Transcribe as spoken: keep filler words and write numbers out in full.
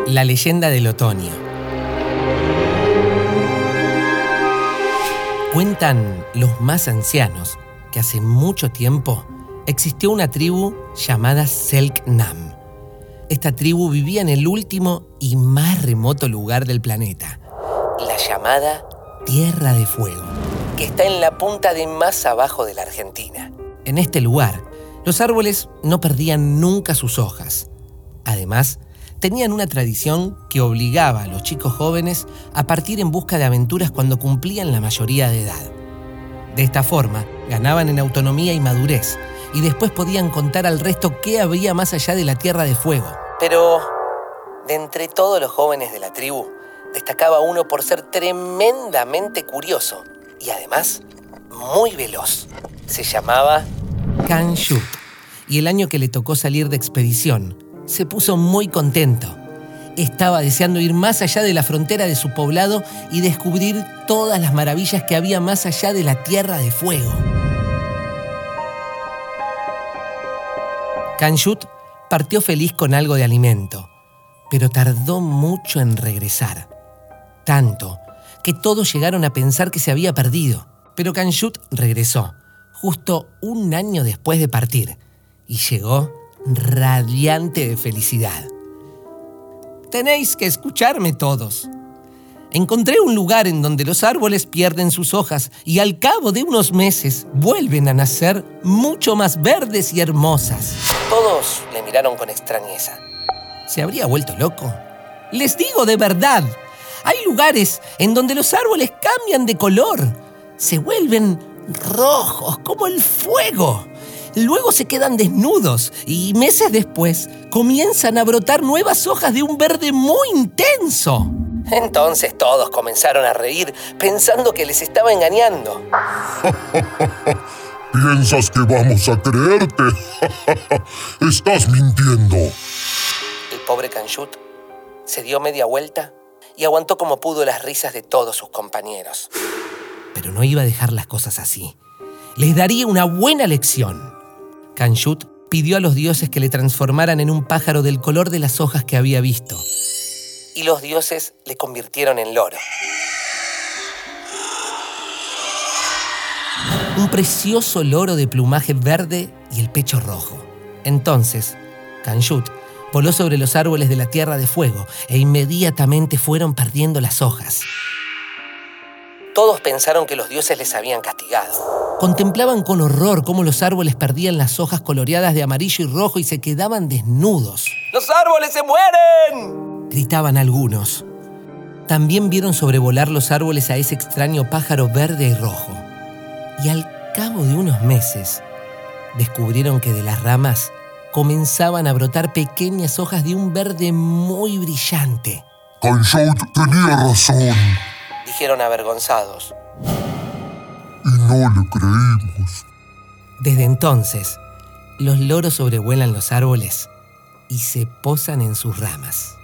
La leyenda del otoño. Cuentan los más ancianos que hace mucho tiempo existió una tribu llamada Selknam. Esta tribu vivía en el último y más remoto lugar del planeta, la llamada Tierra de Fuego, que está en la punta de más abajo de la Argentina. En este lugar, los árboles no perdían nunca sus hojas. Además, tenían una tradición que obligaba a los chicos jóvenes a partir en busca de aventuras cuando cumplían la mayoría de edad. De esta forma, ganaban en autonomía y madurez, y después podían contar al resto qué había más allá de la Tierra de Fuego. Pero, de entre todos los jóvenes de la tribu, destacaba uno por ser tremendamente curioso y además muy veloz. Se llamaba Kanshut, y el año que le tocó salir de expedición, se puso muy contento. Estaba deseando ir más allá de la frontera de su poblado y descubrir todas las maravillas que había más allá de la Tierra de Fuego. Kanshut partió feliz con algo de alimento, pero tardó mucho en regresar. Tanto que todos llegaron a pensar que se había perdido. Pero Kanshut regresó, justo un año después de partir, y llegó radiante de felicidad. Tenéis que escucharme todos. Encontré un lugar en donde los árboles pierden sus hojas y al cabo de unos meses vuelven a nacer mucho más verdes y hermosas. Todos le miraron con extrañeza. ¿Se habría vuelto loco? Les digo de verdad, hay lugares en donde los árboles cambian de color. Se vuelven rojos como el fuego. Luego se quedan desnudos y meses después comienzan a brotar nuevas hojas de un verde muy intenso. Entonces todos comenzaron a reír pensando que les estaba engañando. ¿Piensas que vamos a creerte? Estás mintiendo. El pobre Kanshut se dio media vuelta y aguantó como pudo las risas de todos sus compañeros. Pero no iba a dejar las cosas así. Les daría una buena lección. Kanshut pidió a los dioses que le transformaran en un pájaro del color de las hojas que había visto. Y los dioses le convirtieron en loro. Un precioso loro de plumaje verde y el pecho rojo. Entonces, Kanshut voló sobre los árboles de la Tierra de Fuego e inmediatamente fueron perdiendo las hojas. Todos pensaron que los dioses les habían castigado. Contemplaban con horror cómo los árboles perdían las hojas coloreadas de amarillo y rojo y se quedaban desnudos. ¡Los árboles se mueren!, gritaban algunos. También vieron sobrevolar los árboles a ese extraño pájaro verde y rojo. Y al cabo de unos meses, descubrieron que de las ramas comenzaban a brotar pequeñas hojas de un verde muy brillante. Kanshut tenía razón, dijeron avergonzados. Y no le creímos. Desde entonces, los loros sobrevuelan los árboles y se posan en sus ramas.